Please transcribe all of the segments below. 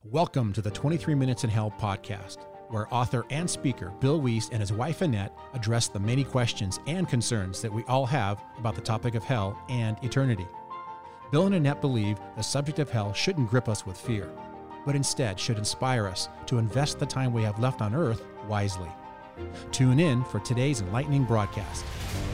Welcome to the 23 Minutes in Hell podcast, where author and speaker Bill Wiest and his wife Annette address the many questions and concerns that we all have about the topic of hell and eternity. Bill and Annette believe the subject of hell shouldn't grip us with fear, but instead should inspire us to invest the time we have left on earth wisely. Tune in for today's enlightening broadcast.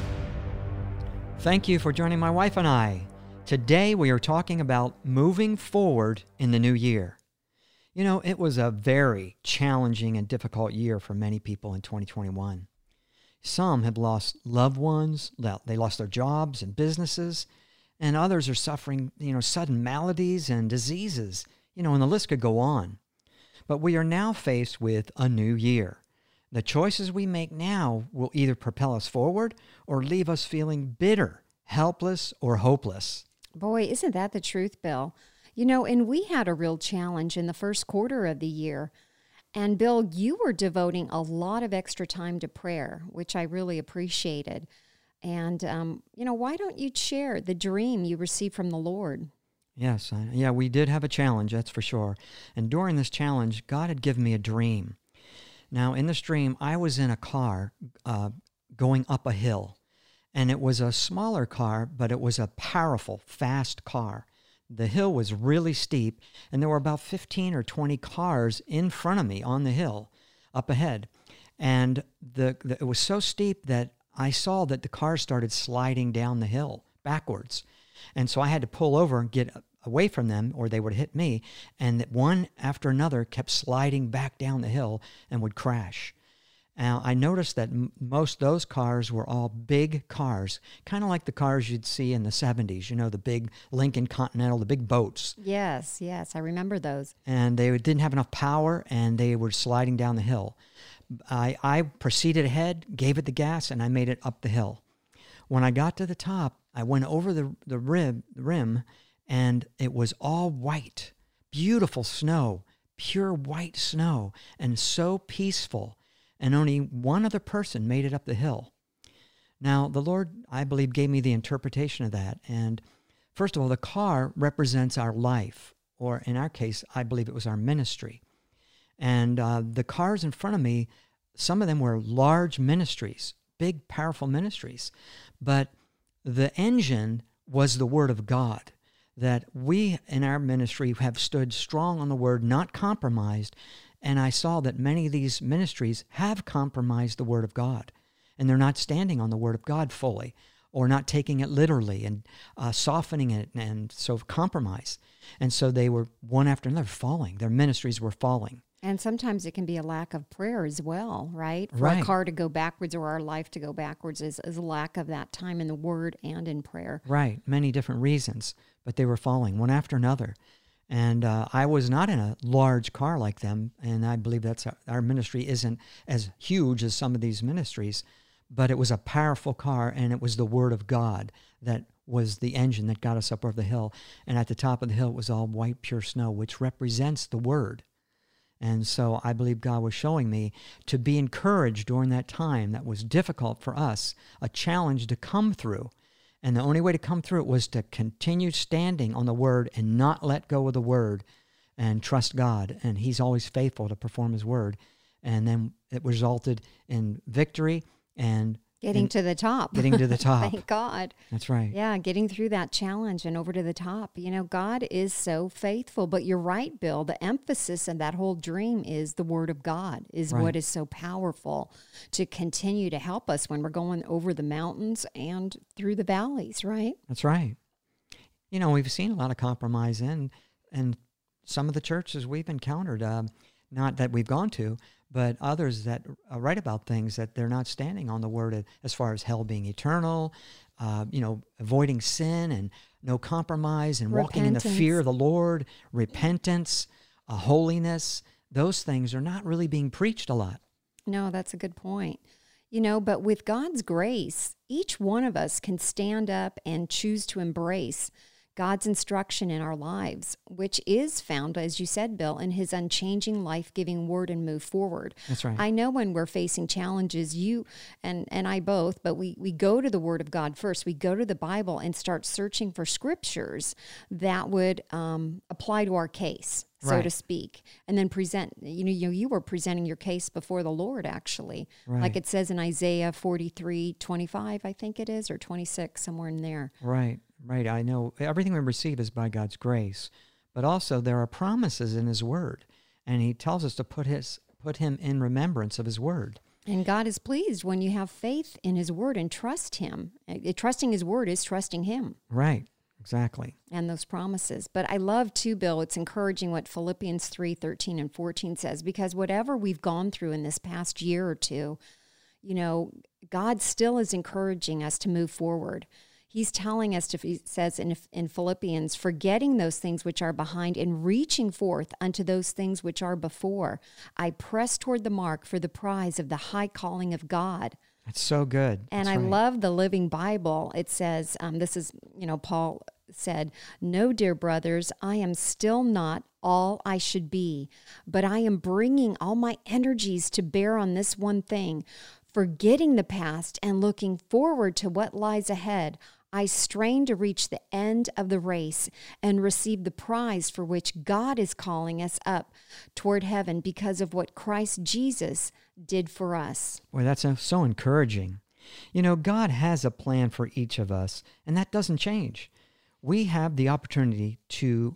Thank you for joining my wife and I. Today we are talking about moving forward in the new year. You know, it was a very challenging and difficult year for many people in 2021. Some have lost loved ones, they lost their jobs and businesses, and others are suffering, sudden maladies and diseases, and the list could go on. But we are now faced with a new year. The choices we make now will either propel us forward or leave us feeling bitter, helpless, or hopeless. Boy, isn't that the truth, Bill? And we had a real challenge in the first quarter of the year. And Bill, you were devoting a lot of extra time to prayer, which I really appreciated. And, why don't you share the dream you received from the Lord? Yes, we did have a challenge, that's for sure. And during this challenge, God had given me a dream. Now, in this dream, I was in a car going up a hill. And it was a smaller car, but it was a powerful, fast car. The hill was really steep, and there were about 15 or 20 cars in front of me on the hill up ahead. And it was so steep that I saw that the cars started sliding down the hill backwards. And so I had to pull over and get away from them, or they would hit me. And that one after another kept sliding back down the hill and would crash. Now, I noticed that most of those cars were all big cars, kind of like the cars you'd see in the 70s, the big Lincoln Continental, the big boats. Yes, I remember those. And they didn't have enough power, and they were sliding down the hill. I proceeded ahead, gave it the gas, and I made it up the hill. When I got to the top, I went over the rim, and it was all white, beautiful snow, pure white snow, and so peaceful. And only one other person made it up the hill. Now, the Lord, I believe, gave me the interpretation of that. And first of all, the car represents our life, or in our case, I believe it was our ministry. And the cars in front of me, some of them were large ministries, big, powerful ministries. But the engine was the Word of God, that we in our ministry have stood strong on the Word, not compromised. And I saw that many of these ministries have compromised the Word of God, and they're not standing on the Word of God fully, or not taking it literally and softening it, and so compromise. And so they were one after another falling. Their ministries were falling. And sometimes it can be a lack of prayer as well, right? For Right. a car to go backwards or our life to go backwards is a lack of that time in the Word and in prayer. Right, many different reasons, but they were falling one after another. And I was not in a large car like them, and I believe that's our ministry isn't as huge as some of these ministries, but it was a powerful car, and it was the Word of God that was the engine that got us up over the hill. And at the top of the hill, it was all white, pure snow, which represents the Word. And so I believe God was showing me to be encouraged during that time that was difficult for us, a challenge to come through. And the only way to come through it was to continue standing on the Word and not let go of the Word and trust God. And He's always faithful to perform His Word. And then it resulted in victory and Getting to the top. Getting to the top. Thank God. That's right. Yeah, getting through that challenge and over to the top. God is so faithful. But you're right, Bill. The emphasis in that whole dream is the Word of God is Right. what is so powerful to continue to help us when we're going over the mountains and through the valleys, right? That's right. We've seen a lot of compromise in some of the churches we've encountered, not that we've gone to, but others that write about things that they're not standing on the Word as far as hell being eternal, avoiding sin and no compromise and walking in the fear of the Lord, repentance, holiness. Those things are not really being preached a lot. No, that's a good point. But with God's grace, each one of us can stand up and choose to embrace God's instruction in our lives, which is found, as you said, Bill, in His unchanging, life-giving Word, and move forward. That's right. I know when we're facing challenges, you and I both, but we go to the Word of God first. We go to the Bible and start searching for scriptures that would apply to our case. so Right. to speak, and then present, you were presenting your case before the Lord, actually. Right. Like it says in Isaiah 43:25, I think it is, or 26, somewhere in there. Right. I know everything we receive is by God's grace, but also there are promises in His Word, and He tells us to put Him in remembrance of His Word. And God is pleased when you have faith in His Word and trust Him. Trusting His Word is trusting Him. Right. Exactly. And those promises. But I love too, Bill, it's encouraging what Philippians 3:13 and 14 says, because whatever we've gone through in this past year or two, God still is encouraging us to move forward. He's telling us, he says in Philippians, forgetting those things which are behind and reaching forth unto those things which are before. I press toward the mark for the prize of the high calling of God. That's so good. And That's I right. love the Living Bible. It says, this is, Paul said, no, dear brothers, I am still not all I should be, but I am bringing all my energies to bear on this one thing, forgetting the past and looking forward to what lies ahead. I strain to reach the end of the race and receive the prize for which God is calling us up toward heaven because of what Christ Jesus did for us. Boy, that's so encouraging. God has a plan for each of us, and that doesn't change. We have the opportunity to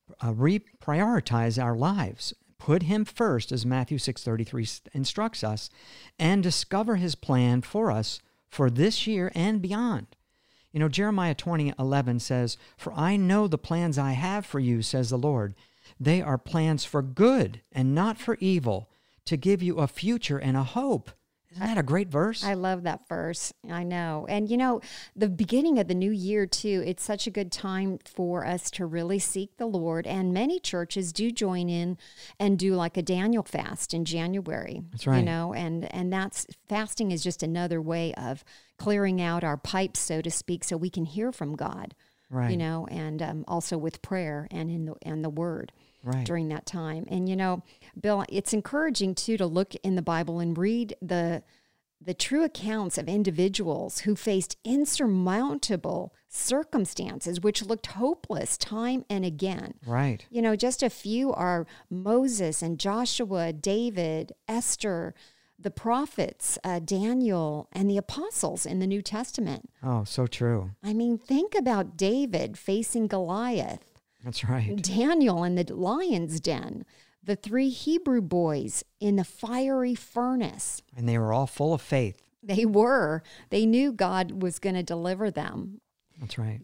reprioritize our lives, put Him first, as Matthew 6:33 instructs us, and discover His plan for us for this year and beyond. Jeremiah 20:11 says, "For I know the plans I have for you, says the Lord. They are plans for good and not for evil, to give you a future and a hope." Isn't that a great verse? I love that verse. I know. And the beginning of the new year too, it's such a good time for us to really seek the Lord. And many churches do join in and do like a Daniel fast in January. That's right. And that's fasting is just another way of clearing out our pipes, so to speak, so we can hear from God. Right. And also with prayer and in the Word. Right. During that time. And, Bill, it's encouraging, too, to look in the Bible and read the true accounts of individuals who faced insurmountable circumstances which looked hopeless time and again. Right. Just a few are Moses and Joshua, David, Esther, the prophets, Daniel, and the apostles in the New Testament. Oh, so true. I mean, think about David facing Goliath. That's right. Daniel in the lion's den, the 3 Hebrew boys in the fiery furnace. And they were all full of faith. They were. They knew God was going to deliver them. That's right.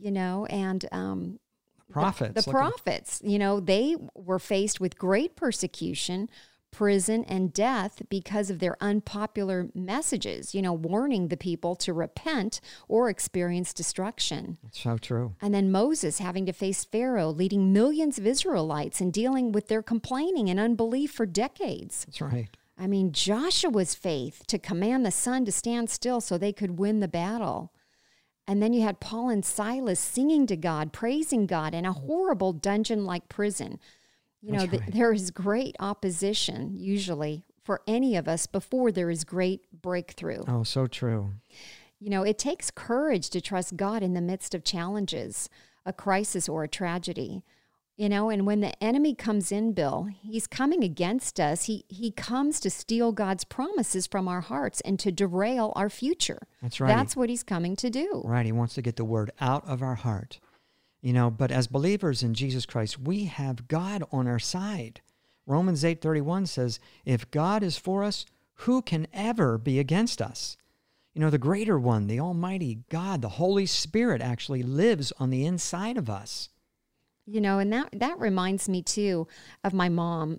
And Prophets. the prophets, they were faced with great persecution, prison, and death because of their unpopular messages, warning the people to repent or experience destruction. That's so true. And then Moses having to face Pharaoh, leading millions of Israelites and dealing with their complaining and unbelief for decades. That's right. I mean, Joshua's faith to command the sun to stand still so they could win the battle. And then you had Paul and Silas singing to God, praising God in a horrible dungeon-like prison. That's right. There is great opposition usually for any of us before there is great breakthrough. Oh, so true. It takes courage to trust God in the midst of challenges, a crisis or a tragedy. And when the enemy comes in, Bill, he's coming against us. He comes to steal God's promises from our hearts and to derail our future. That's right. That's what he's coming to do. Right. He wants to get the word out of our heart. But as believers in Jesus Christ, we have God on our side. Romans 8:31 says, if God is for us, who can ever be against us? The greater one, the Almighty God, the Holy Spirit actually lives on the inside of us. And that reminds me too of my mom.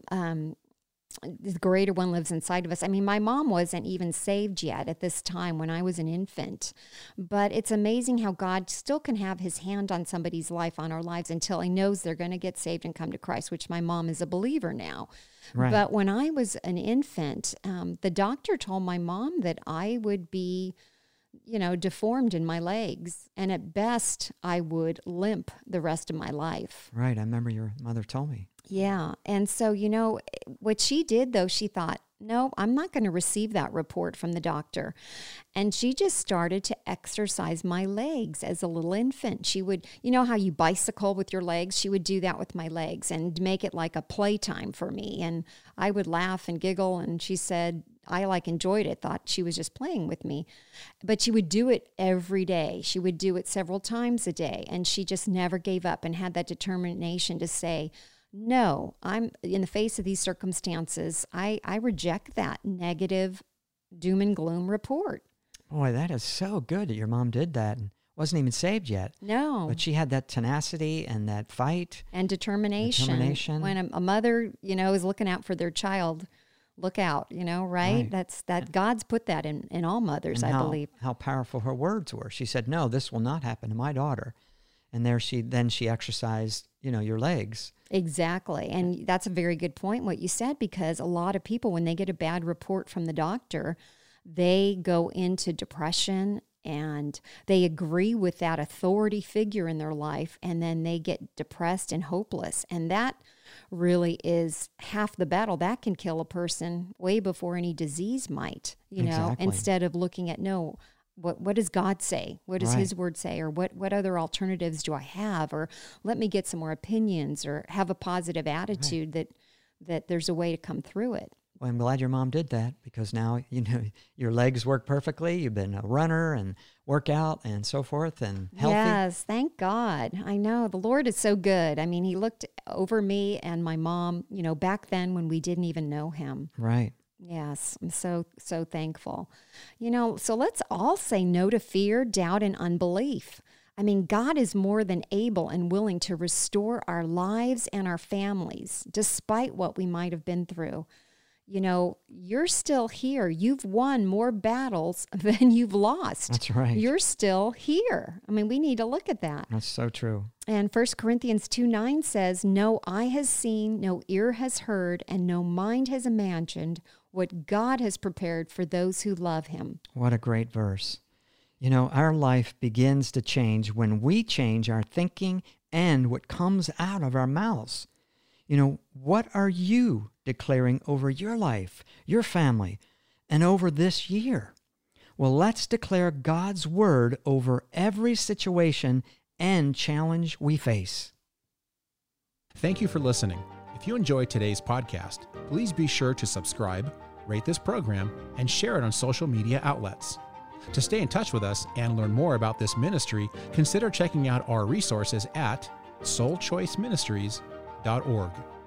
The greater one lives inside of us. I mean, my mom wasn't even saved yet at this time when I was an infant. But it's amazing how God still can have his hand on somebody's life, on our lives, until he knows they're going to get saved and come to Christ, which my mom is a believer now. Right. But when I was an infant, the doctor told my mom that I would be, deformed in my legs. And at best, I would limp the rest of my life. Right. I remember your mother told me. Yeah. And so, what she did, though, she thought, I'm not going to receive that report from the doctor. And she just started to exercise my legs as a little infant. She would, you know how you bicycle with your legs? She would do that with my legs and make it like a playtime for me. And I would laugh and giggle. And she said, I enjoyed it, thought she was just playing with me. But she would do it every day. She would do it several times a day. And she just never gave up and had that determination to say, no, I'm in the face of these circumstances. I reject that negative doom and gloom report. Boy, that is so good that your mom did that and wasn't even saved yet. No. But she had that tenacity and that fight. And determination. When a mother, is looking out for their child, look out, right? That's God's put that in all mothers, and I believe. How powerful her words were. She said, no, this will not happen to my daughter. And then she exercised, your legs. Exactly. And that's a very good point, what you said, because a lot of people, when they get a bad report from the doctor, they go into depression and they agree with that authority figure in their life, and then they get depressed and hopeless. And that really is half the battle. That can kill a person way before any disease might, Exactly. instead of looking at, what does God say? What does Right. His Word say? Or what other alternatives do I have? Or let me get some more opinions, or have a positive attitude that there's a way to come through it. Well, I'm glad your mom did that, because now, your legs work perfectly. You've been a runner and workout and so forth and healthy. Yes, thank God. I know the Lord is so good. I mean, He looked over me and my mom, back then when we didn't even know Him. Right. Yes, I'm so thankful. So let's all say no to fear, doubt, and unbelief. I mean, God is more than able and willing to restore our lives and our families, despite what we might have been through. You're still here. You've won more battles than you've lost. That's right. You're still here. I mean, we need to look at that. That's so true. And 1 Corinthians 2:9 says, no eye has seen, no ear has heard, and no mind has imagined what God has prepared for those who love Him. What a great verse. Our life begins to change when we change our thinking and what comes out of our mouths. What are you declaring over your life, your family, and over this year? Well, let's declare God's word over every situation and challenge we face. Thank you for listening. If you enjoyed today's podcast, please be sure to subscribe, rate this program, and share it on social media outlets. To stay in touch with us and learn more about this ministry, consider checking out our resources at soulchoiceministries.org.